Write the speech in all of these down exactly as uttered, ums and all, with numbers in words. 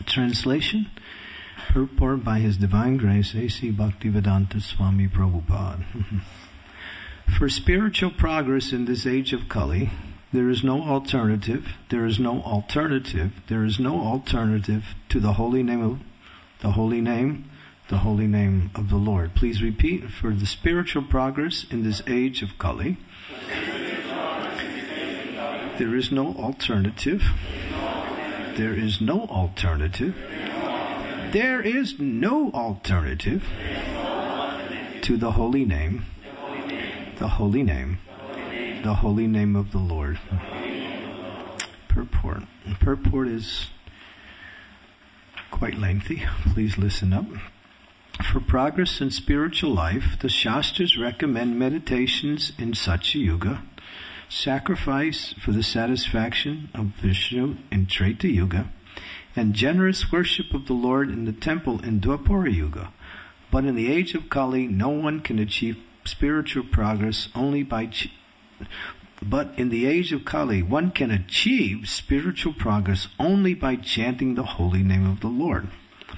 Translation, purport by His Divine Grace, A C Bhaktivedanta Swami Prabhupada. For spiritual progress in this age of Kali, there is no alternative, there is no alternative, there is no alternative to the holy name of the holy name, the holy name of the Lord. Please repeat. For the spiritual progress in this age of Kali, there is no alternative, there is no alternative, there is no alternative to the holy name, the holy name, the holy name of the Lord. Purport. Purport is quite lengthy. Please listen up. For progress in spiritual life, the Shastras recommend meditations in Satya Yuga, sacrifice for the satisfaction of Vishnu in Treta Yuga, and generous worship of the Lord in the temple in Dwapara Yuga. But in the age of Kali, no one can achieve spiritual progress only by ch- but in the age of Kali, one can achieve spiritual progress only by chanting the holy name of the Lord.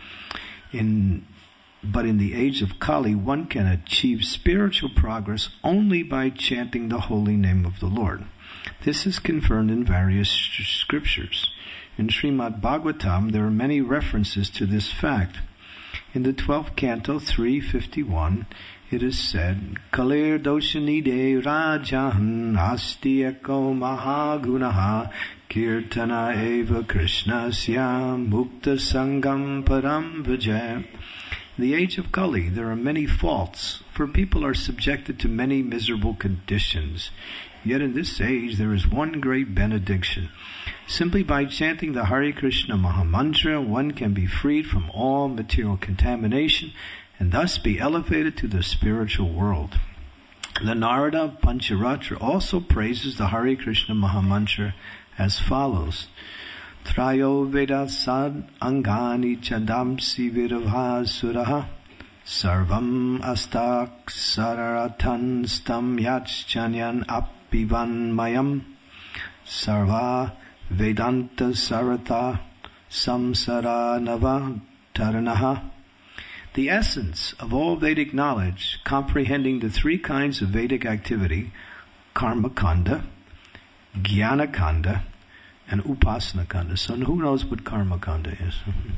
In But in the age of Kali, one can achieve spiritual progress only by chanting the holy name of the Lord. This is confirmed in various scriptures. In Srimad Bhagavatam, there are many references to this fact. In the twelfth canto, three fifty-one, it is said, Kalir doshanide rajan asti eko mahagunaha kirtana eva krishnasya mukta sangam param vijay. In the age of Kali, there are many faults, for people are subjected to many miserable conditions. Yet in this age, there is one great benediction. Simply by chanting the Hare Krishna Mahamantra, one can be freed from all material contamination and thus be elevated to the spiritual world. The Narada Pancharatra also praises the Hare Krishna Mahamantra as follows. Trayo Veda Sad Angani Chadamsi Vidavha Suraha Sarvam Astak Sararatan Stam Yachchanyan Apivan Mayam Sarva Vedanta Sarata Samsara Nava Taranaha. The essence of all Vedic knowledge, comprehending the three kinds of Vedic activity, Karma Kanda, Jnana Kanda, and Upasana Kanda. So who knows what Karma Kanda is?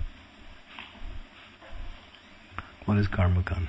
What is Karma Kanda?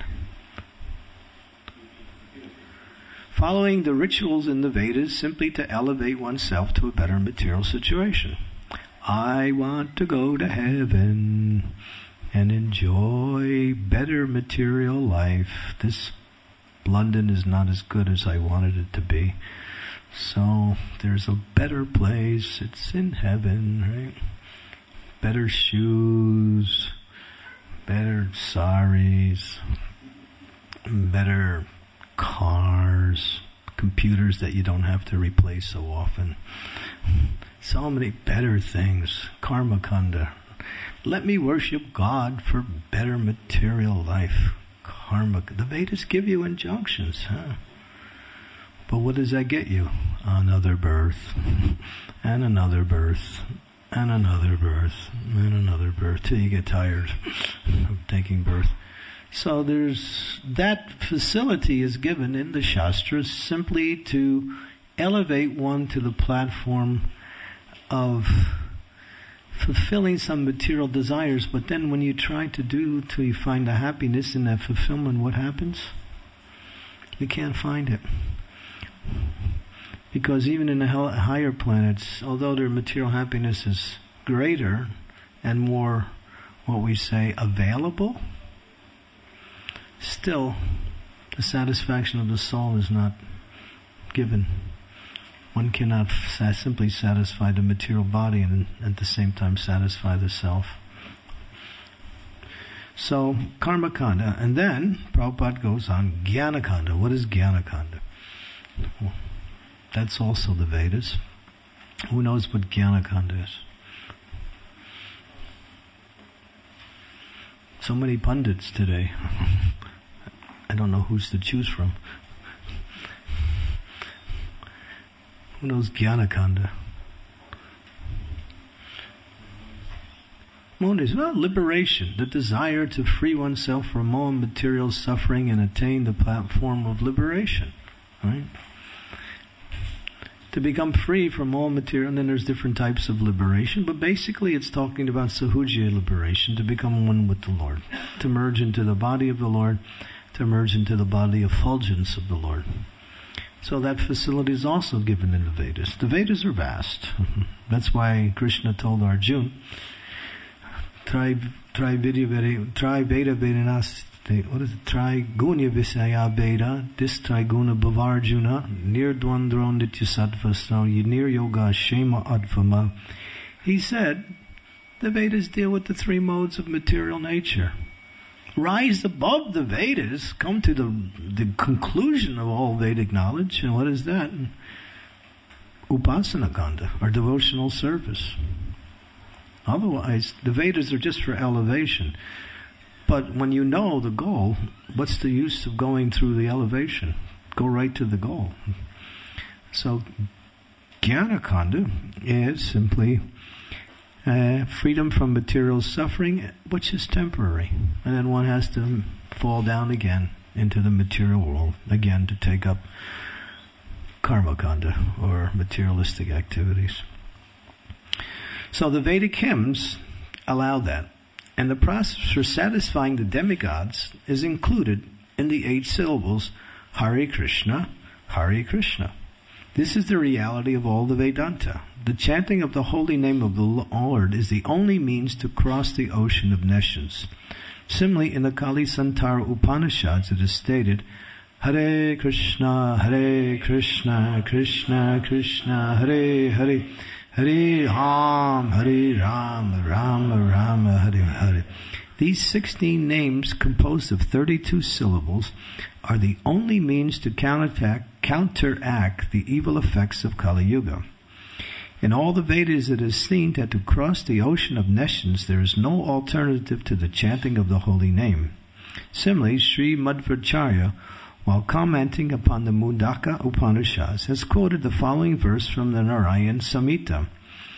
Following the rituals in the Vedas simply to elevate oneself to a better material situation. I want to go to heaven and enjoy better material life. This London is not as good as I wanted it to be. So there's a better place. It's in heaven, right? Better shoes, better saris, better cars, computers that you don't have to replace so often. So many better things. Karma Kanda. Let me worship God for better material life. Karma. The Vedas give you injunctions, huh? But what does that get you? Another birth, and another birth, and another birth, and another birth, till you get tired of taking birth. So there's, that facility is given in the Shastras simply to elevate one to the platform of fulfilling some material desires, but then when you try to do till you find the happiness in that fulfillment, what happens? You can't find it. Because even in the higher planets, although their material happiness is greater and more, what we say, available, still the satisfaction of the soul is not given. One cannot f- simply satisfy the material body and at the same time satisfy the self. So, Karma Kanda. And then, Prabhupada goes on, Jnana Kanda. What is Jnana Kanda? Well, that's also the Vedas. Who knows what Jnana Kanda is? So many pundits today. I don't know who's to choose from. Who knows Jnana Kanda? Moon is well, liberation, the desire to free oneself from all material suffering and attain the platform of liberation. Right? To become free from all material, and then there's different types of liberation, but basically it's talking about Sahuja liberation, to become one with the Lord, to merge into the body of the Lord, to merge into the body effulgence of the Lord. So that facility is also given in the Vedas. The Vedas are vast. That's why Krishna told Arjuna, Try, try Vidya Veda, try Veda Vedanas, what is it? Try Gunya Visaya Veda, this try Guna Bhavarjuna, Nir Dwandron Nitya Sattva, Nir Yoga Shema Advama. He said, the Vedas deal with the three modes of material nature. Rise above the Vedas, come to the, the conclusion of all Vedic knowledge, and what is that? Upasana Kanda, or devotional service. Otherwise, the Vedas are just for elevation. But when you know the goal, what's the use of going through the elevation? Go right to the goal. So, Jnana-kanda is simply uh, freedom from material suffering, which is temporary. And then one has to fall down again into the material world, again to take up karma-kanda, or materialistic activities. So the Vedic hymns allow that. And the process for satisfying the demigods is included in the eight syllables, Hare Krishna, Hare Krishna. This is the reality of all the Vedanta. The chanting of the holy name of the Lord is the only means to cross the ocean of nescience. Similarly, in the Kali Santara Upanishads it is stated, Hare Krishna, Hare Krishna, Krishna Krishna, Hare Hare, Hare Ram, Hare Ram, Ram Ram, Hare Hare. These sixteen names, composed of thirty-two syllables, are the only means to counteract, counteract the evil effects of Kali Yuga. In all the Vedas it is seen that to cross the ocean of nescience there is no alternative to the chanting of the holy name. Similarly, Sri Madhvacharya, while commenting upon the Mundaka Upanishads, has quoted the following verse from the Narayan Samhita.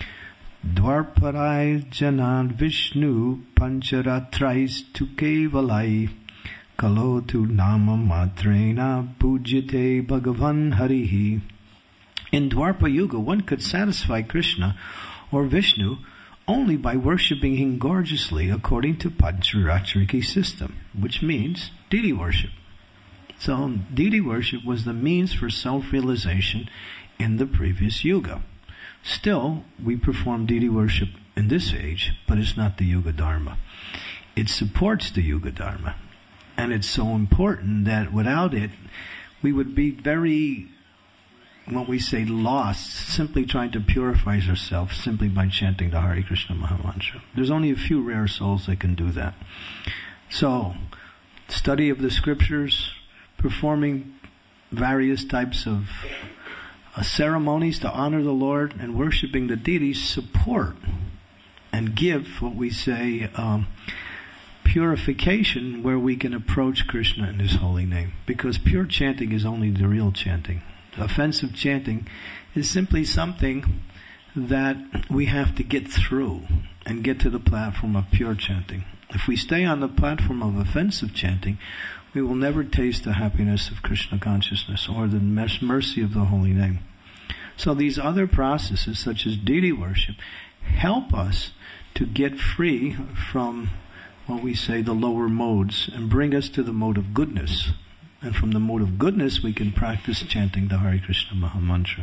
Dwarparai Janan Vishnu Pancharatrais Tukevalai Kalotu Nama Matrena Pujyate Bhagavan Harihi. In Dwarpa Yuga, one could satisfy Krishna or Vishnu only by worshipping him gorgeously according to Pancharatriki system, which means deity worship. So, deity worship was the means for self-realization in the previous yuga. Still, we perform deity worship in this age, but it's not the Yuga Dharma. It supports the Yuga Dharma. And it's so important that without it, we would be very, what we say, lost, simply trying to purify ourselves simply by chanting the Hare Krishna Mahamantra. There's only a few rare souls that can do that. So, study of the scriptures, performing various types of uh, ceremonies to honor the Lord, and worshiping the deities support and give what we say um, purification, where we can approach Krishna in His holy name. Because pure chanting is only the real chanting. Offensive chanting is simply something that we have to get through and get to the platform of pure chanting. If we stay on the platform of offensive chanting, we will never taste the happiness of Krishna consciousness or the mercy of the holy name. So these other processes, such as deity worship, help us to get free from what we say the lower modes and bring us to the mode of goodness. And from the mode of goodness we can practice chanting the Hare Krishna Mahamantra.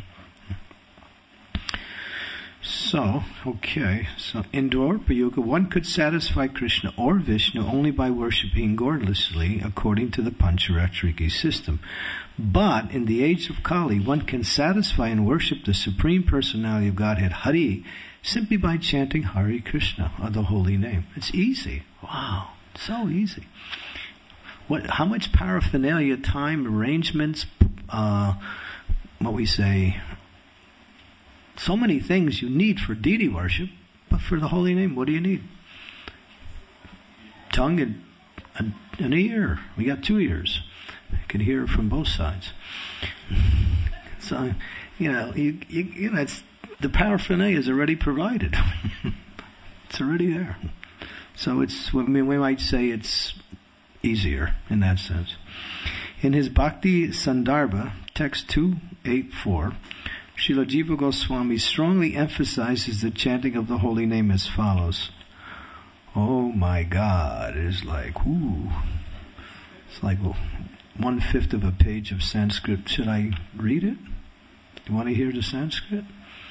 So, okay, so in Dwarpa Yuga, one could satisfy Krishna or Vishnu only by worshipping gorgeously according to the Pancharatriki system. But in the age of Kali, one can satisfy and worship the Supreme Personality of Godhead, Hari, simply by chanting Hare Krishna, or the holy name. It's easy. Wow, so easy. What? How much paraphernalia, time, arrangements, uh, what we say, so many things you need for deity worship, but for the holy name, what do you need? Tongue and, and an ear. We got two ears. You can hear from both sides. So, you know, you, you, you know, it's, the paraphernalia is already provided. It's already there. So it's, we might say it's easier in that sense. In his Bhakti Sandarbha, text two eighty-four, Srila Jiva Goswami strongly emphasizes the chanting of the holy name as follows. Oh my God, it is like, ooh, it's like well, one-fifth of a page of Sanskrit. Should I read it? You want to hear the Sanskrit?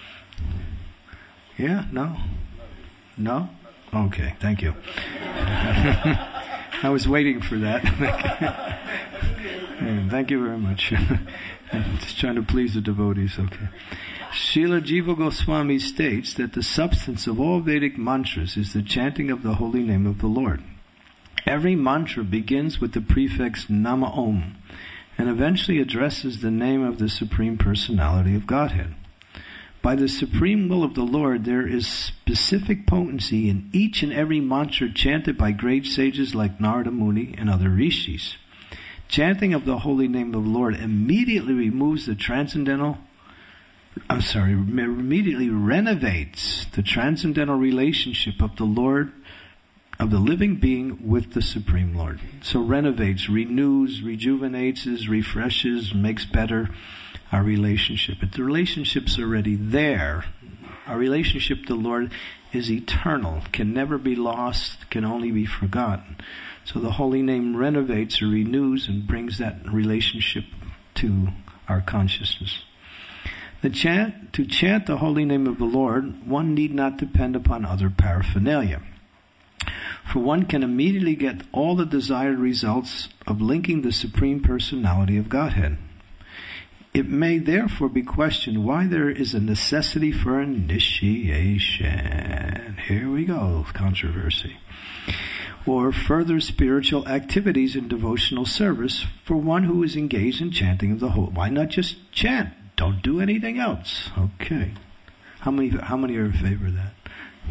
Yeah? No? No? Okay, thank you. I was waiting for that. Thank you very much. I'm just trying to please the devotees, okay. Srila Jiva Goswami states that the substance of all Vedic mantras is the chanting of the holy name of the Lord. Every mantra begins with the prefix Nama Om and eventually addresses the name of the Supreme Personality of Godhead. By the supreme will of the Lord, there is specific potency in each and every mantra chanted by great sages like Narada Muni and other rishis. Chanting of the holy name of the Lord immediately removes the transcendental, I'm sorry, immediately renovates the transcendental relationship of the Lord, of the living being with the Supreme Lord. So renovates, renews, rejuvenates, refreshes, makes better our relationship. But the relationship's already there. Our relationship to the Lord is eternal, can never be lost, can only be forgotten. So the holy name renovates or renews and brings that relationship to our consciousness. The chant, to chant the holy name of the Lord, one need not depend upon other paraphernalia. For one can immediately get all the desired results of linking the Supreme Personality of Godhead. It may therefore be questioned why there is a necessity for initiation. Here we go, controversy. Or further spiritual activities in devotional service for one who is engaged in chanting of the whole. Why not just chant? Don't do anything else. Okay. How many, how many are in favor of that?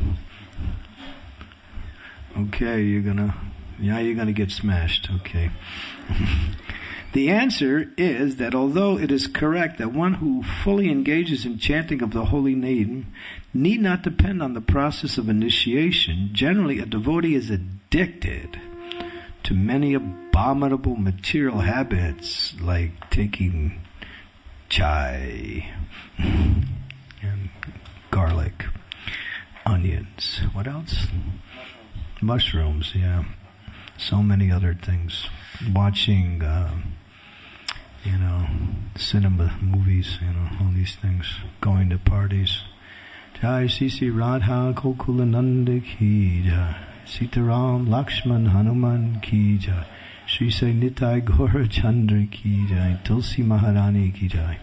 Okay, you're gonna, yeah, you're gonna get smashed. Okay. The answer is that although it is correct that one who fully engages in chanting of the holy name need not depend on the process of initiation, generally a devotee is addicted to many abominable material habits like taking chai and garlic, onions. What else? Mushrooms, yeah. So many other things. Watching, uh, you know, cinema, movies, you know, all these things. Going to parties. Jai Sisi Radha Gokulananda Ki Jai. Sitaram Lakshman Hanuman Ki Jai. Shri Sai Nitai Gaura Chandra Ki Jai. Tulsi Maharani Ki Jai.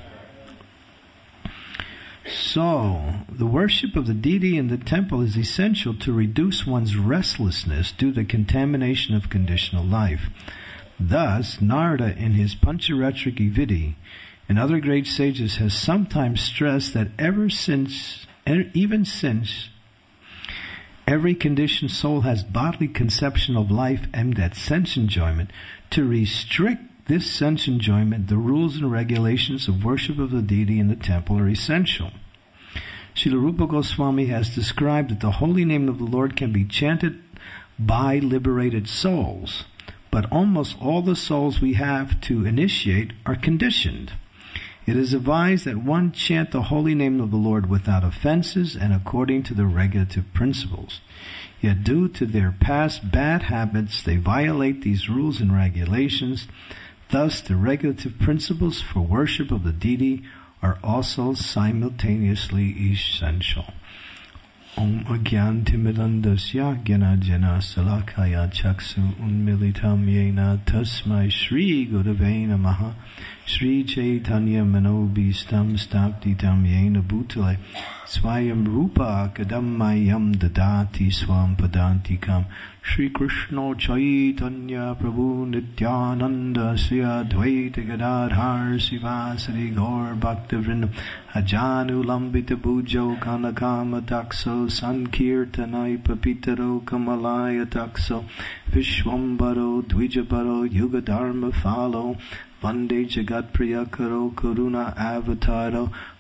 So, the worship of the deity in the temple is essential to reduce one's restlessness due to contamination of conditional life. Thus, Narada in his Pancharatrika Vidi and other great sages has sometimes stressed that ever since, even since every conditioned soul has bodily conception of life aimed at sense enjoyment, to restrict this sense enjoyment, the rules and regulations of worship of the deity in the temple are essential. Srila Rupa Goswami has described that the holy name of the Lord can be chanted by liberated souls, but almost all the souls we have to initiate are conditioned. It is advised that one chant the holy name of the Lord without offenses and according to the regulative principles. Yet due to their past bad habits, they violate these rules and regulations. Thus, the regulative principles for worship of the deity are also simultaneously essential. Om Agyan Timidandasya Gyana Jana Salakaya Chaksu Unmilitam Yena Tasmai Shri Gurave Namaha Shri Chaitanya Manobhistam Staptitam Yena Bhutale Swayam Rupa Kadammayam Dadati Swam Padantikam Shri Krishna Chaitanya Prabhu Nityananda Sya Dvaita Gadadhar Sivasari Gaur Bhaktivinoda Ajanu Lambita Bujo Kanakama Takso Sankirtanai Papitaro Kamalaya Takso Vishwambaro Dvijabaro Yuga Dharma Follow Vande Jagat Priyakaro Karuna Avataro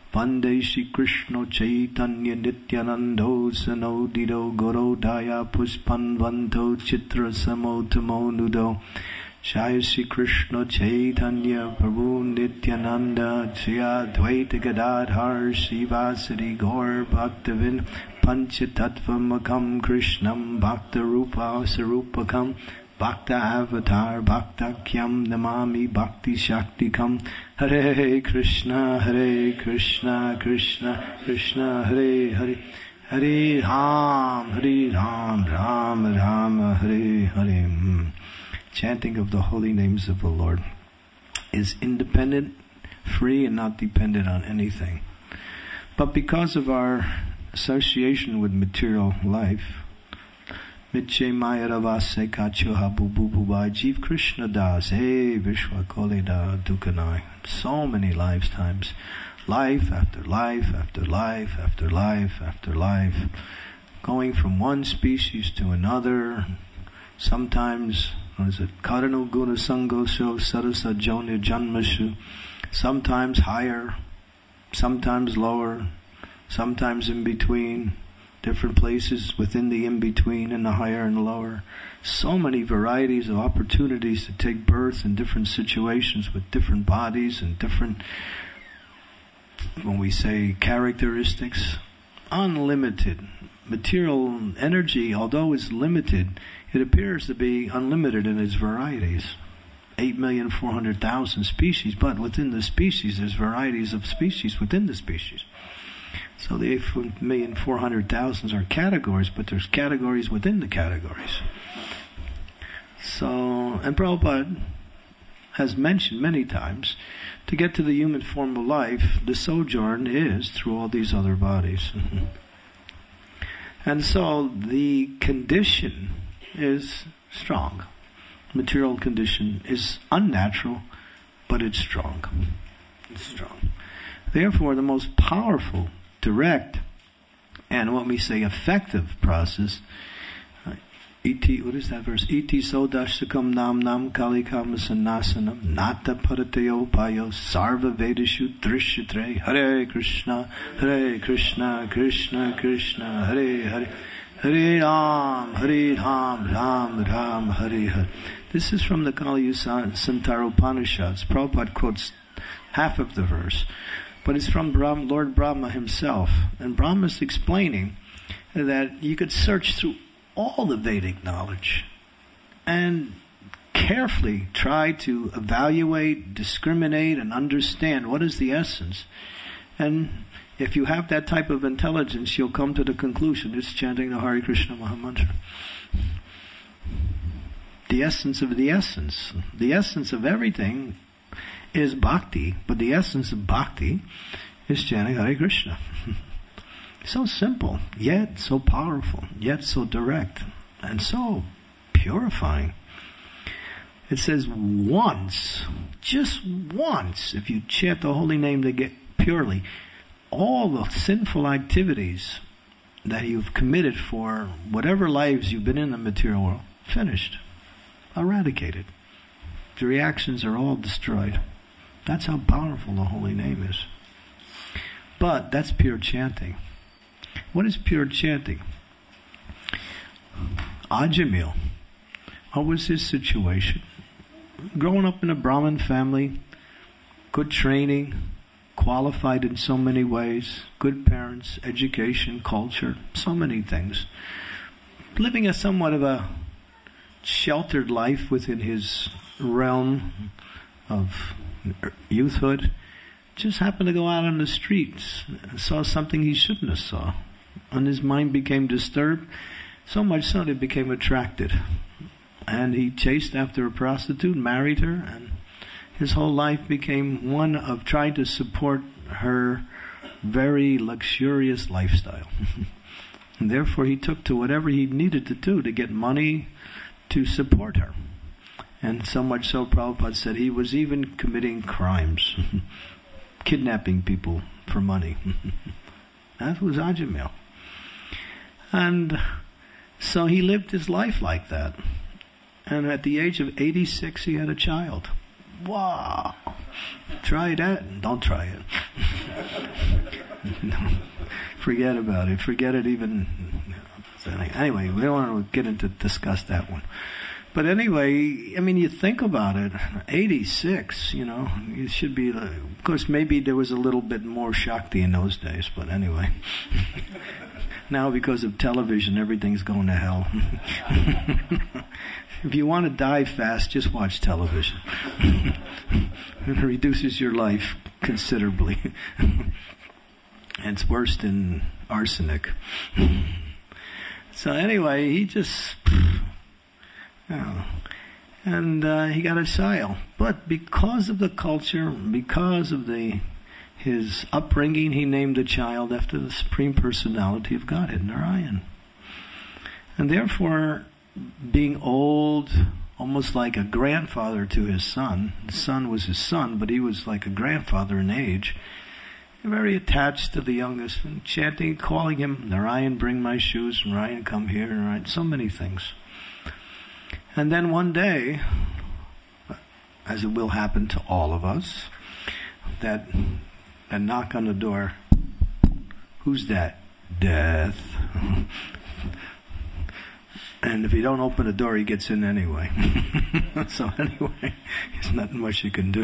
Vande Shri Krishna Chaitanya Nityanando Sanodido Gorodaya Pushpanvanto Chitra Samotamo Nudo Jai Shri Krishna Chaitanya Prabhu Nityananda Shri Advaita Gadadhar Shivasari Gaur Bhaktivin Panchatattvamakam Krishnam Bhakta Rupa Sarupakam Bhakta Avatar Bhaktakyam Namami Bhakti Shaktikam Hare Krishna Hare Krishna Krishna Krishna Hare Hare Hare Ram Hare Ram Ram Ram Hare Hare. Chanting of the holy names of the Lord is independent, free, and not dependent on anything. But because of our association with material life, Mitche Mayaravase Kachuha Bubububai Jeev Krishna Das Hey Vishwa Koleda Dukanai. So many lifetimes. Life after life after life after life after life. Going from one species to another. Sometimes, what is it? Karano Guna Sangosho Sarasa Joni Janmashu. Sometimes higher, sometimes lower, sometimes in between. Different places within the in-between and the higher and lower. So many varieties of opportunities to take birth in different situations with different bodies and different, when we say characteristics, unlimited. Material energy, although is limited, it appears to be unlimited in its varieties. eight million four hundred thousand species, but within the species there's varieties of species within the species. So the eight million four hundred thousand are categories, but there's categories within the categories. So, and Prabhupada has mentioned many times, to get to the human form of life, the sojourn is through all these other bodies. And so the condition is strong. Material condition is unnatural, but it's strong. It's strong. Therefore, the most powerful, direct, and what we say effective process. Uh, iti, what is that verse? Iti sodashtakam nam nam kalikam sanasanam nata parateo payo sarva vedashu drishyatre Hare Krishna, Hare Krishna, Krishna Krishna, Hare Hare, Hare Ram, Hare Ram, Ram Ram, Hare Hare. This is from the Kali Santara Upanishads. Prabhupada quotes half of the verse. But it's from Brahma, Lord Brahma himself. And Brahma is explaining that you could search through all the Vedic knowledge and carefully try to evaluate, discriminate, and understand what is the essence. And if you have that type of intelligence, you'll come to the conclusion it's chanting the Hare Krishna Mahamantra. The essence of the essence. The essence of everything is bhakti, but the essence of bhakti is chanting Hare Krishna. So simple, yet so powerful, yet so direct, and so purifying. It says once, just once, if you chant the holy name to get purely, all the sinful activities that you've committed for whatever lives you've been in the material world, finished, eradicated. The reactions are all destroyed. That's how powerful the holy name is. But that's pure chanting. What is pure chanting? Ajamil, what was his situation? Growing up in a Brahmin family, good training, qualified in so many ways, good parents, education, culture, so many things. Living a somewhat of a sheltered life within his realm of youthhood, just happened to go out on the streets and saw something he shouldn't have saw. And his mind became disturbed, so much so that he became attracted. And he chased after a prostitute, married her, and his whole life became one of trying to support her very luxurious lifestyle. And therefore he took to whatever he needed to do to get money to support her. And so much so, Prabhupada said he was even committing crimes, kidnapping people for money. That was Ajamil. And so he lived his life like that. And at the age of eighty-six, he had a child. Wow! Try that and don't try it. No, forget about it. Forget it even. So anyway, we don't want to get into discuss that one. But anyway, I mean, you think about it, eighty-six, you know, it should be, of course, maybe there was a little bit more Shakti in those days, but anyway. Now, because of television, everything's going to hell. If you want to die fast, just watch television. It reduces your life considerably. And it's worse than arsenic. So anyway, he just... Oh. And uh, he got a child. But because of the culture, because of the his upbringing, he named the child after the Supreme Personality of Godhead, Narayan. And therefore, being old, almost like a grandfather to his son, the son was his son, but he was like a grandfather in age, very attached to the youngest, and chanting, calling him, Narayan, bring my shoes, Narayan, come here, Narayan, so many things. And then one day, as it will happen to all of us, that a knock on the door, who's that? Death. And if you don't open the door, he gets in anyway. So anyway, there's nothing much you can do.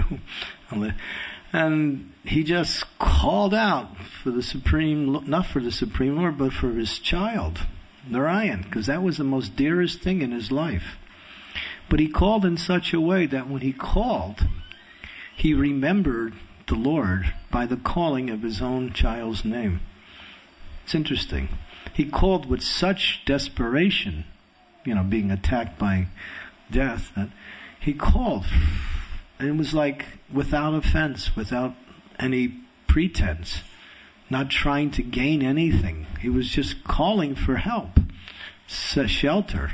And he just called out for the Supreme, not for the Supreme Lord, but for his child, Narayan, because that was the most dearest thing in his life. But he called in such a way that when he called, he remembered the Lord by the calling of his own child's name. It's interesting. He called with such desperation, you know, being attacked by death, that he called. And it was like without offense, without any pretense, not trying to gain anything. He was just calling for help, shelter.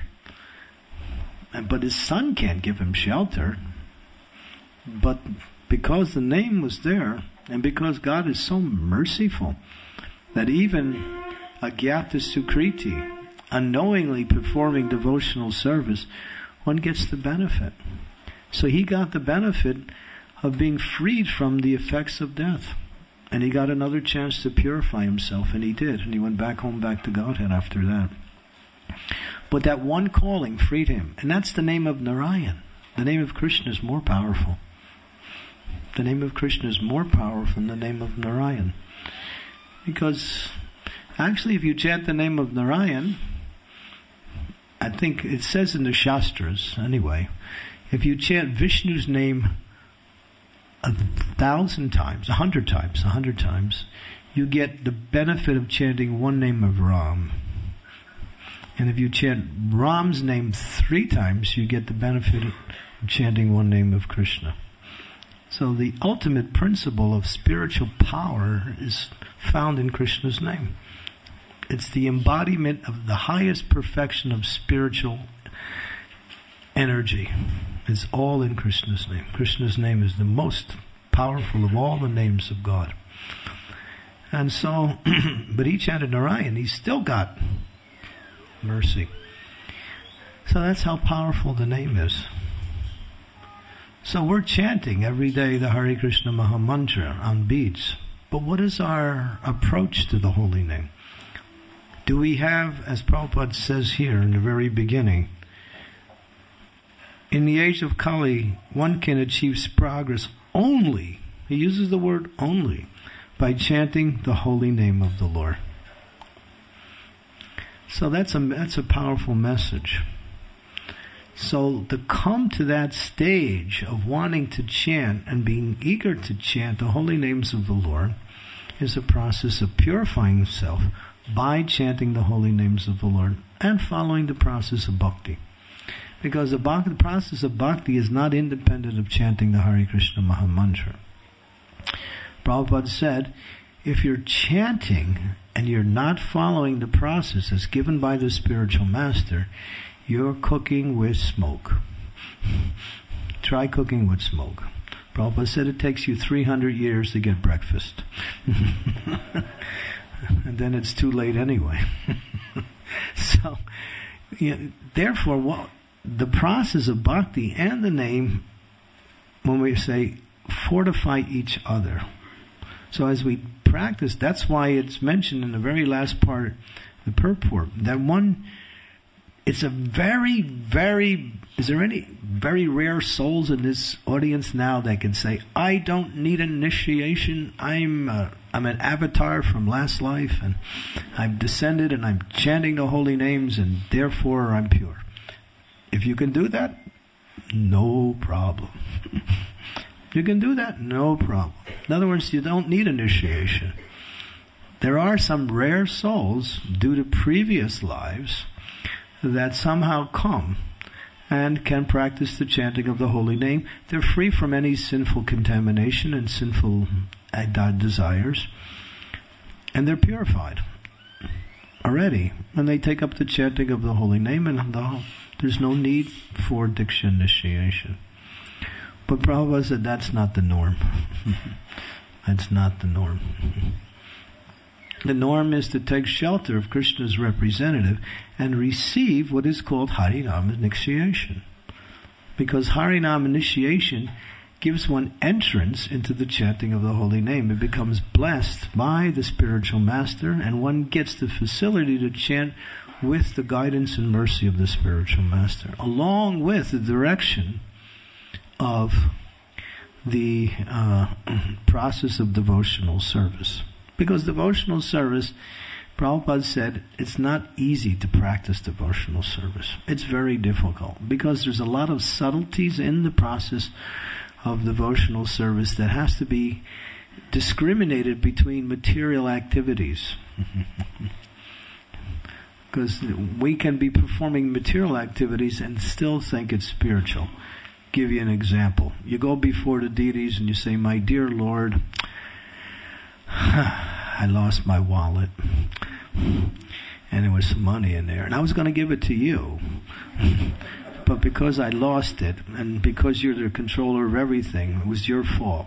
And, but his son can't give him shelter. But because the name was there, and because God is so merciful, that even Agyata Sukriti, unknowingly performing devotional service, one gets the benefit. So he got the benefit of being freed from the effects of death. And he got another chance to purify himself, and he did. And he went back home, back to Godhead after that. But that one calling freed him. And that's the name of Narayan. The name of Krishna is more powerful. The name of Krishna is more powerful than the name of Narayan. Because actually if you chant the name of Narayan, I think it says in the Shastras anyway, if you chant Vishnu's name a thousand times, a hundred times, a hundred times, you get the benefit of chanting one name of Ram. And if you chant Ram's name three times, you get the benefit of chanting one name of Krishna. So the ultimate principle of spiritual power is found in Krishna's name. It's the embodiment of the highest perfection of spiritual energy. It's all in Krishna's name. Krishna's name is the most powerful of all the names of God. And so, but he chanted Narayan, he still got mercy. So that's how powerful the name is. So we're chanting every day the Hare Krishna Maha Mantra on beads. But what is our approach to the holy name? Do we have, as Prabhupada says here in the very beginning, in the age of Kali, one can achieve progress only, he uses the word only, by chanting the holy name of the Lord. So that's a, that's a powerful message. So to come to that stage of wanting to chant and being eager to chant the holy names of the Lord is a process of purifying himself by chanting the holy names of the Lord and following the process of bhakti. Because the, bhakti, the process of bhakti is not independent of chanting the Hare Krishna Maha Mantra. Prabhupada said, if you're chanting and you're not following the process as given by the spiritual master, you're cooking with smoke. Try cooking with smoke. Prabhupada said it takes you three hundred years to get breakfast. And then it's too late anyway. So, you know, therefore, what, the process of bhakti and the name, when we say fortify each other. So as we practice. That's why it's mentioned in the very last part, the purport, that one, it's a very, very, is there any very rare souls in this audience now that can say, I don't need an initiation, I'm uh, I'm an avatar from last life, and I've descended and I'm chanting the holy names, and therefore I'm pure. If you can do that, no problem. You can do that, no problem. In other words, you don't need initiation. There are some rare souls, due to previous lives, that somehow come and can practice the chanting of the holy name. They're free from any sinful contamination and sinful desires, and they're purified already. And they take up the chanting of the holy name, and the, there's no need for Diksha initiation. But Prabhupada said that's not the norm. That's not the norm. The norm is to take shelter of Krishna's representative and receive what is called Harinam initiation. Because Harinam initiation gives one entrance into the chanting of the holy name. It becomes blessed by the spiritual master, and one gets the facility to chant with the guidance and mercy of the spiritual master, along with the direction of the uh, process of devotional service. Because devotional service, Prabhupada said, it's not easy to practice devotional service. It's very difficult, because there's a lot of subtleties in the process of devotional service that has to be discriminated between material activities. Because we can be performing material activities and still think it's spiritual. Give you an example. You go before the deities and you say, my dear Lord, I lost my wallet, and there was some money in there, and I was going to give it to you, but because I lost it, and because you're the controller of everything, it was your fault.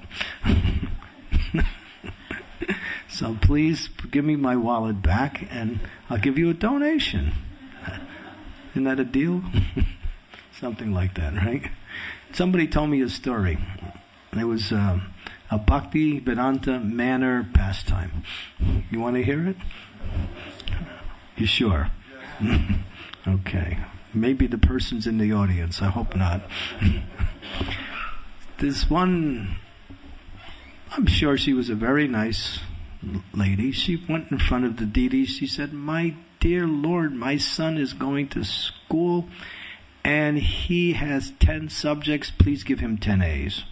So please give me my wallet back, and I'll give you a donation. Isn't that a deal? Something like that, right? Somebody told me a story. It was uh, a Bhakti Vedanta manner pastime. You want to hear it? You sure? Okay. Maybe the person's in the audience. I hope not. This one, I'm sure she was a very nice lady. She went in front of the deity. She said, my dear Lord, my son is going to school and he has ten subjects. Please give him ten A's.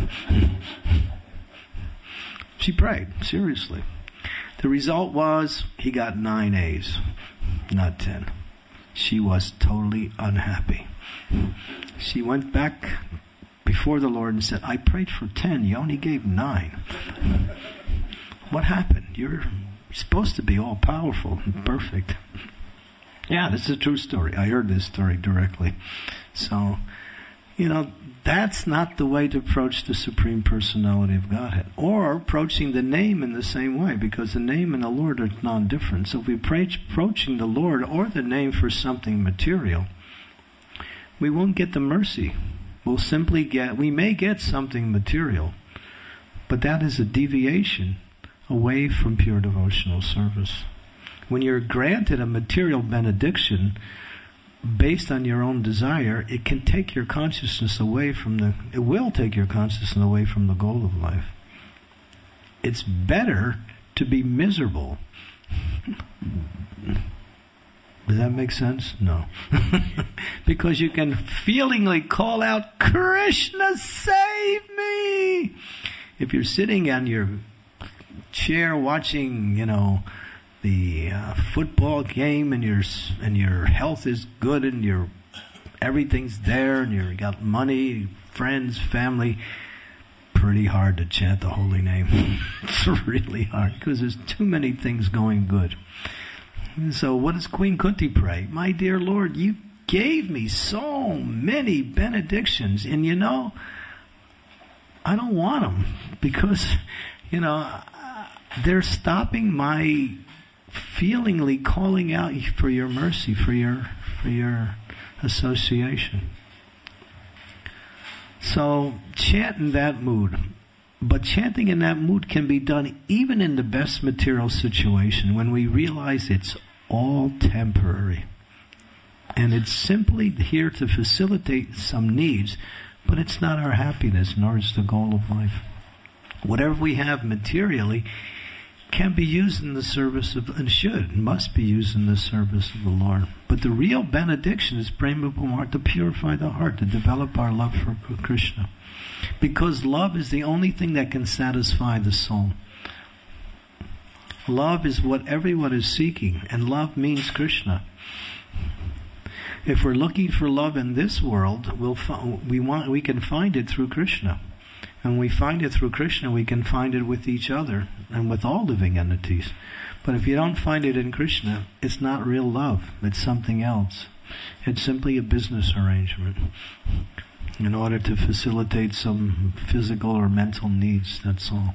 She prayed, seriously. The result was he got nine A's, not ten. She was totally unhappy. She went back before the Lord and said, I prayed for ten, you only gave nine. What happened? You're supposed to be all powerful and perfect. Yeah, this is a true story. I heard this story directly. So, you know, that's not the way to approach the Supreme Personality of Godhead. Or approaching the name in the same way, because the name and the Lord are non-different. So if we approach approaching the Lord or the name for something material, we won't get the mercy. We'll simply get, we may get something material, but that is a deviation away from pure devotional service. When you're granted a material benediction based on your own desire, it can take your consciousness away from the, it will take your consciousness away from the goal of life. It's better to be miserable. Does that make sense? No. Because you can feelingly call out, Krishna, save me! If you're sitting on your chair watching, you know, the uh, football game, and your and your health is good, and your everything's there, and you got money, friends, family, pretty hard to chant the holy name. It's really hard because there's too many things going good. And so what does Queen Kunti pray? My dear Lord, you gave me so many benedictions, and you know, I don't want them because, you know, they're stopping my feelingly calling out for your mercy, for your for your association. So chant in that mood. But chanting in that mood can be done even in the best material situation when we realize it's all temporary. And it's simply here to facilitate some needs, but it's not our happiness, nor is the goal of life. Whatever we have materially can be used in the service of, and should, must be used in the service of the Lord. But the real benediction is Prema Bhumar, to purify the heart, to develop our love for Krishna. Because love is the only thing that can satisfy the soul. Love is what everyone is seeking, and love means Krishna. If we're looking for love in this world, we'll fi- we want we can find it through Krishna. And when we find it through Krishna, we can find it with each other and with all living entities. But if you don't find it in Krishna, it's not real love. It's something else. It's simply a business arrangement in order to facilitate some physical or mental needs, that's all.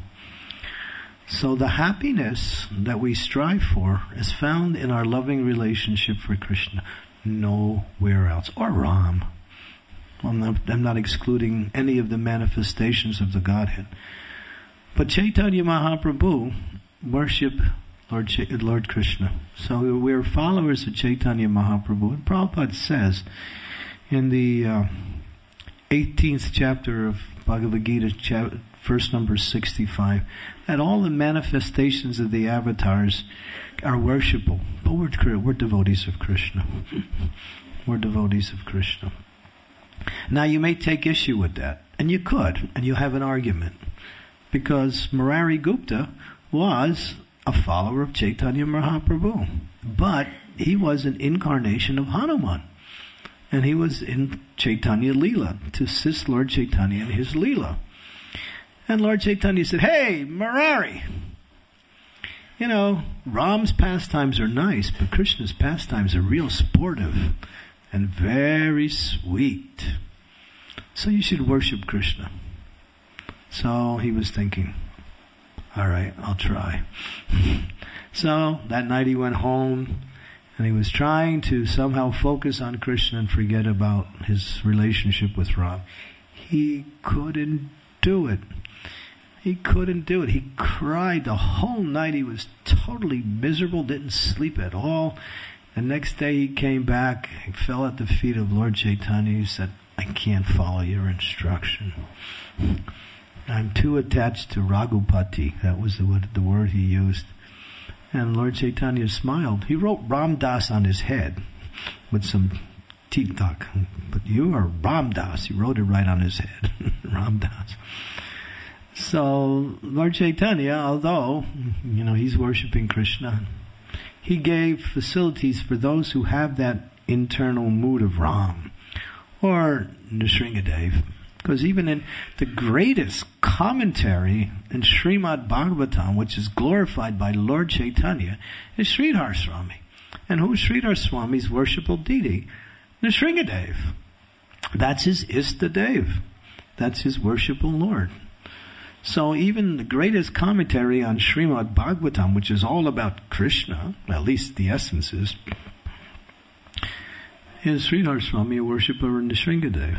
So the happiness that we strive for is found in our loving relationship for Krishna, nowhere else. Or Ram. I'm not, I'm not excluding any of the manifestations of the Godhead. But Chaitanya Mahaprabhu worship Lord, Ch- Lord Krishna. So we're followers of Chaitanya Mahaprabhu. And Prabhupada says in the uh, eighteenth chapter of Bhagavad Gita, chapter, verse number sixty-five, that all the manifestations of the avatars are worshipable. But we're, we're devotees of Krishna. We're devotees of Krishna. Now you may take issue with that, and you could, and you have an argument, because Murari Gupta was a follower of Chaitanya Mahaprabhu, but he was an incarnation of Hanuman, and he was in Chaitanya Leela to assist Lord Chaitanya in his Leela. And Lord Chaitanya said, "Hey, Murari, you know, Ram's pastimes are nice, but Krishna's pastimes are real sportive and very sweet. So you should worship Krishna." So he was thinking, all right, I'll try. So that night he went home, and he was trying to somehow focus on Krishna and forget about his relationship with Ram. He couldn't do it. He couldn't do it. He cried the whole night. He was totally miserable, didn't sleep at all. The next day he came back, he fell at the feet of Lord Chaitanya. He said, "I can't follow your instruction. I'm too attached to Raghupati." That was the word, the word he used. And Lord Chaitanya smiled. He wrote Ram Das on his head with some tik-tok. But you are Ram Das. He wrote it right on his head. Ram Das. So Lord Chaitanya, although, you know, he's worshipping Krishna, he gave facilities for those who have that internal mood of Ram or Nrsingadev. Because even in the greatest commentary in Srimad Bhagavatam, which is glorified by Lord Chaitanya, is Sridhar Swami. And who's Sridhar Swami's worshipful deity? Nrsingadev. That's his Istadev. That's his worshipful Lord. So even the greatest commentary on Srimad Bhagavatam, which is all about Krishna, at least the essence is, is Sridhar Swami a worshipper of Nrsingadev.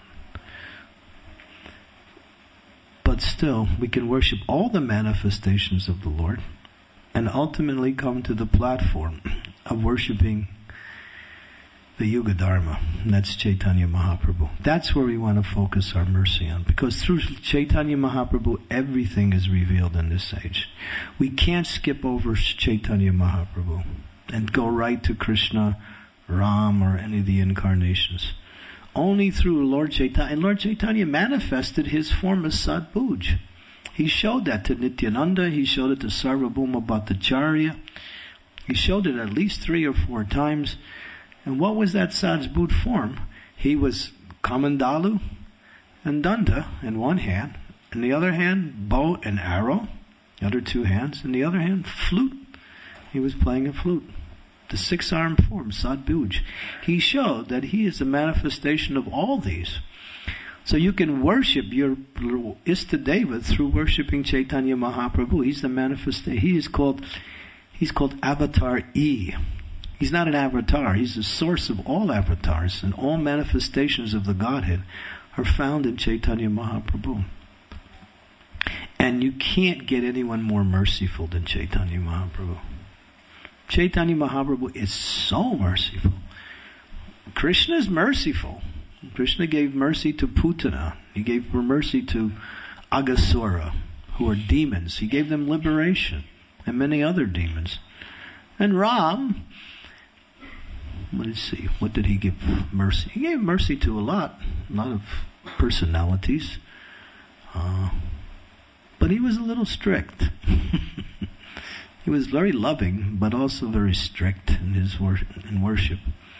But still, we can worship all the manifestations of the Lord and ultimately come to the platform of worshiping the Yuga Dharma, and that's Chaitanya Mahaprabhu. That's where we want to focus our mercy on, because through Chaitanya Mahaprabhu, everything is revealed in this age. We can't skip over Chaitanya Mahaprabhu and go right to Krishna, Ram, or any of the incarnations. Only through Lord Chaitanya, and Lord Chaitanya manifested his form as Sadbhuj. He showed that to Nityananda, he showed it to Sarvabhauma Bhattacharya, he showed it at least three or four times. And what was that Sadbhuj form? He was Kamandalu and Danda in one hand, in the other hand, bow and arrow, the other two hands, in the other hand, flute. He was playing a flute. The six-armed form, Sadbhuj. He showed that he is the manifestation of all these. So you can worship your Istadeva through worshiping Chaitanya Mahaprabhu. He's the manifestation. He is called, he's called Avatar E. He's not an avatar. He's the source of all avatars, and all manifestations of the Godhead are found in Chaitanya Mahaprabhu. And you can't get anyone more merciful than Chaitanya Mahaprabhu. Chaitanya Mahaprabhu is so merciful. Krishna is merciful. Krishna gave mercy to Putana. He gave mercy to Aghasura, who are demons. He gave them liberation, and many other demons. And Ram, what did he see? What did he give mercy? He gave mercy to a lot, a lot of personalities. Uh, but he was a little strict. He was very loving, but also very strict in his wor- in worship.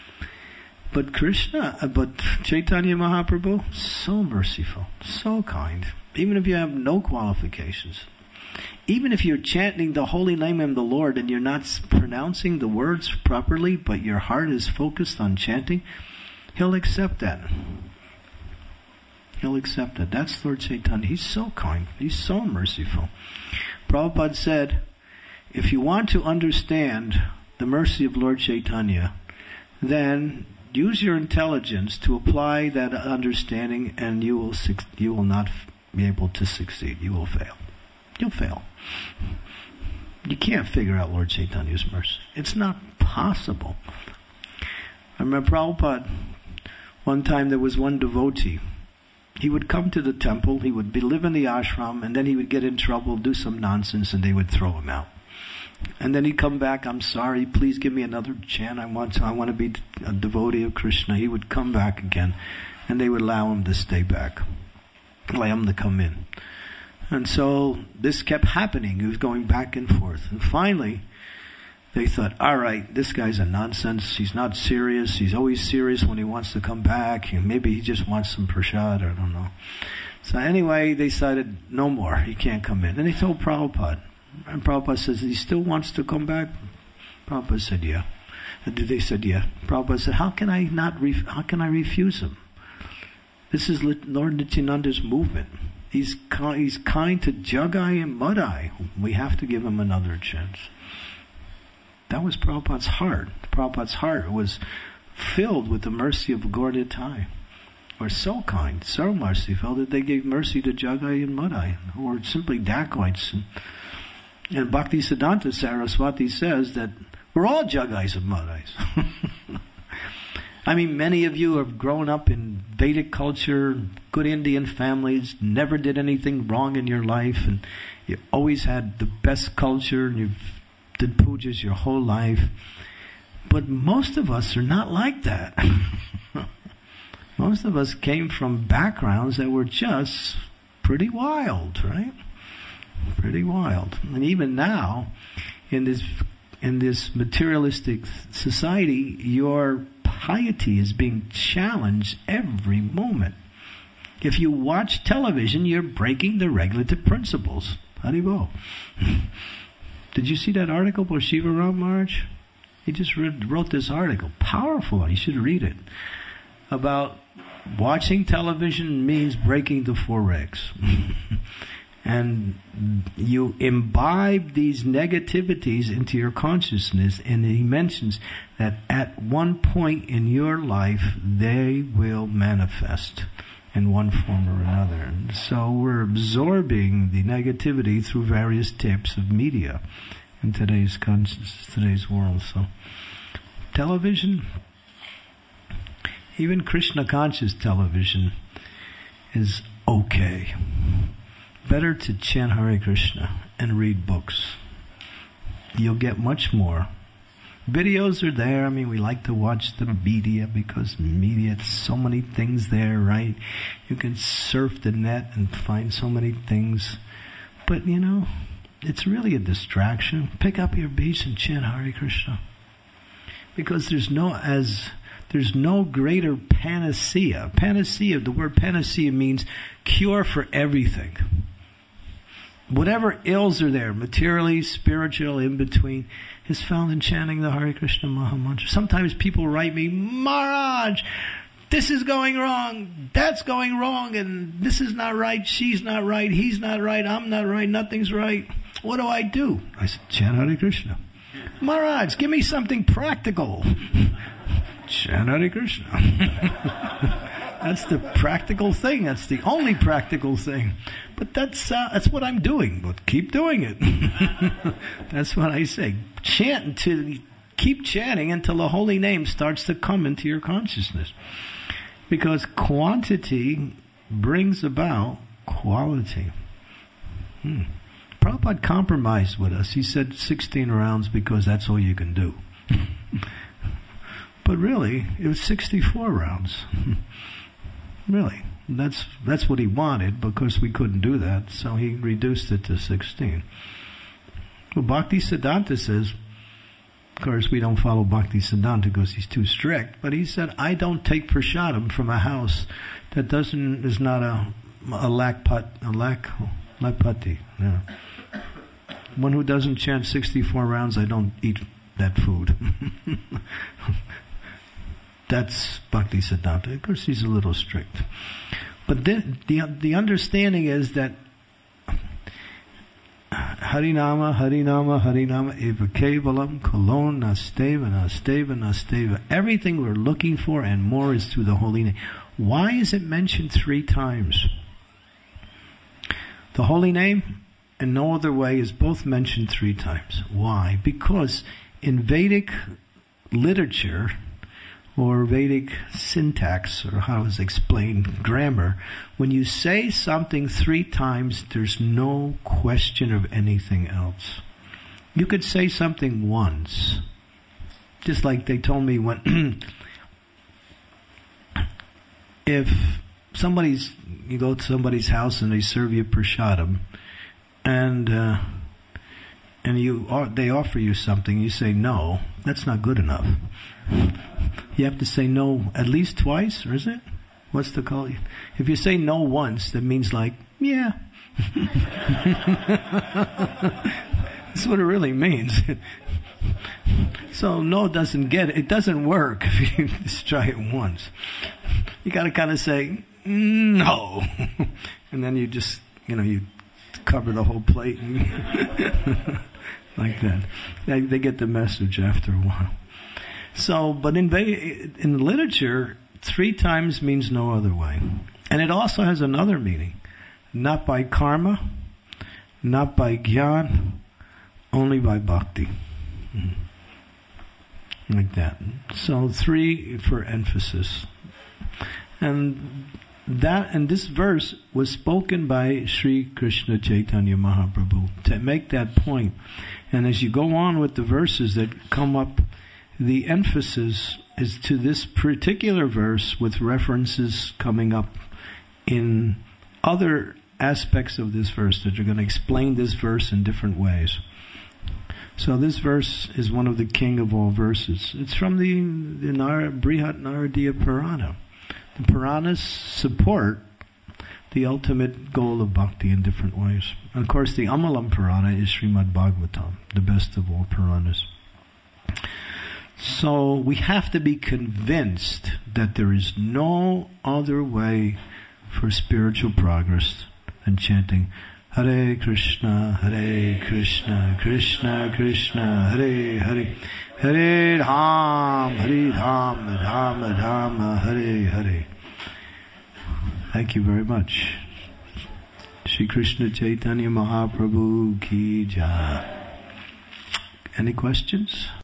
But Krishna, uh, but Chaitanya Mahaprabhu, so merciful, so kind. Even if you have no qualifications. Even if you're chanting the holy name of the Lord and you're not pronouncing the words properly, but your heart is focused on chanting, He'll accept that. He'll accept that. That's Lord Chaitanya. He's so kind. He's so merciful. Prabhupada said, if you want to understand the mercy of Lord Chaitanya, then use your intelligence to apply that understanding, and you will you will not be able to succeed. You will fail. You'll fail. You can't figure out Lord Chaitanya's mercy. It's not possible. I remember Prabhupada, one time there was one devotee. He would come to the temple, he would be, live in the ashram, and then he would get in trouble, do some nonsense, and they would throw him out. And then he'd come back, I'm sorry, please give me another chant. I want to, I want to be a devotee of Krishna. He would come back again, and they would allow him to stay back, allow him to come in. And so this kept happening. He was going back and forth. And finally, they thought, all right, this guy's a nonsense. He's not serious. He's always serious when he wants to come back. And maybe he just wants some prasad, I don't know. So anyway, they decided, no more. He can't come in. And they told Prabhupada. And Prabhupada says, he still wants to come back? Prabhupada said, yeah. And they said, yeah. Prabhupada said, how can I not, ref- how can I refuse him? This is Lord Nityananda's movement. He's kind, he's kind to Jagai and Madai. We have to give him another chance. That was Prabhupada's heart. Prabhupada's heart was filled with the mercy of Gaura-Nitai. Were so kind, so merciful that they gave mercy to Jagai and Madai, who were simply dacoits. And, and Bhaktisiddhanta Saraswati says that we're all Jagais and Madais. I mean, many of you have grown up in Vedic culture, good Indian families, never did anything wrong in your life, and you always had the best culture, and you've did pujas your whole life. But most of us are not like that. Most of us came from backgrounds that were just pretty wild, right? Pretty wild. And even now, in this in this materialistic society, your piety is being challenged every moment. If you watch television, you're breaking the regulative principles. Haribo. Did you see that article by Shiva Ram Maharaj? He just read, wrote this article. Powerful. You should read it. About watching television means breaking the four regs. And you imbibe these negativities into your consciousness, and he mentions that at one point in your life they will manifest in one form or another. And so we're absorbing the negativity through various types of media in today's conscious, today's world. So television, even Krishna conscious television, is okay. Better to chant Hare Krishna and read books. You'll get much more. Videos are there. I mean, we like to watch the media because media, so many things there, right? You can surf the net and find so many things. But, you know, it's really a distraction. Pick up your beats and chant Hare Krishna. Because there's no, as, there's no greater panacea. Panacea, the word panacea means cure for everything. Whatever ills are there, materially, spiritual, in between, is found in chanting the Hare Krishna Maha Mantra. Sometimes people write me, Maharaj, this is going wrong, that's going wrong, and this is not right, she's not right, he's not right, I'm not right, nothing's right. What do I do? I said, chant Hare Krishna. Maharaj, give me something practical. Chant Hare Krishna. That's the practical thing. That's the only practical thing. But that's uh, that's what I'm doing. But keep doing it. That's what I say. Chant until, keep chanting until the holy name starts to come into your consciousness. Because quantity brings about quality. Hmm. Prabhupada compromised with us. He said sixteen rounds because that's all you can do. But really, it was sixty-four rounds. Really. That's that's what he wanted, because we couldn't do that, so he reduced it to sixteen. Well, Bhakti Siddhanta says, of course we don't follow Bhakti Siddhanta because he's too strict, but he said, I don't take prasadam from a house that doesn't is not a a lakpat a lak lakpati. Yeah. One who doesn't chant sixty-four rounds, I don't eat that food. That's Bhakti Siddhanta. Of course, he's a little strict. But the, the, the understanding is that Harinama, Harinama, Harinama, Eva Kevalam, Kolon, Nasteva, Nasteva, Nasteva. Everything we're looking for and more is through the holy name. Why is it mentioned three times? The holy name and no other way is both mentioned three times. Why? Because in Vedic literature, or Vedic syntax, or how it's explained, grammar, when you say something three times, there's no question of anything else. You could say something once. Just like they told me when, if somebody's, you go to somebody's house and they serve you prasadam, and, uh, and you, they offer you something, you say no, that's not good enough. You have to say no at least twice, or is it? What's the call? If you say no once, that means like, yeah. That's what it really means. So no doesn't get it. It doesn't work if you just try it once. You got to kind of say, no. And then you just, you know, you cover the whole plate. And like that. They, they get the message after a while. So, but in in literature, three times means no other way. And it also has another meaning. Not by karma, not by jnana, only by bhakti. Mm-hmm. Like that. So three for emphasis. And that, and this verse was spoken by Sri Krishna Chaitanya Mahaprabhu to make that point. And as you go on with the verses that come up, the emphasis is to this particular verse with references coming up in other aspects of this verse that are going to explain this verse in different ways. So this verse is one of the king of all verses. It's from the, the Nar- Brihat Naradiya Purana. The Puranas support the ultimate goal of bhakti in different ways. And of course, the Amalam Purana is Srimad Bhagavatam, the best of all Puranas. So we have to be convinced that there is no other way for spiritual progress than chanting Hare Krishna, Hare Krishna, Krishna Krishna, Hare Hare, Hare Dham, Hare Dham, Dham Dham, Hare Hare. Thank you very much. Shri Krishna Chaitanya Mahaprabhu Ki Jai. Any questions?